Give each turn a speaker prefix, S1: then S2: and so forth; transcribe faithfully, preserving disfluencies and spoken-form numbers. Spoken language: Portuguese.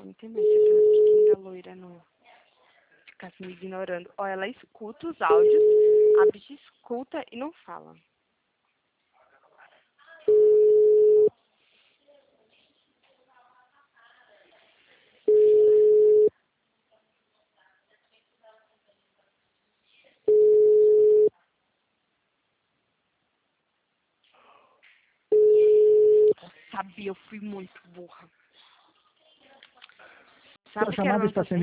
S1: entender se essa pequena loira não ficasse me ignorando. Ó, ela escuta os áudios, a bicha escuta e não fala. Sabia, eu fui muito burra. Sabe o que ela não tá